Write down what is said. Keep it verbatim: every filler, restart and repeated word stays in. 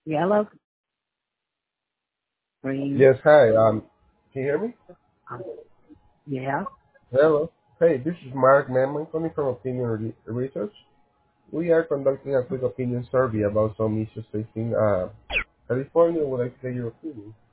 Yellow, green. Yes, hi. Um, can you hear me? Um, yeah. Hello. Hey, this is Mark Neman calling from Opinion Re- Research. We are conducting a quick opinion survey about some issues facing uh, California. Would like to get your opinion.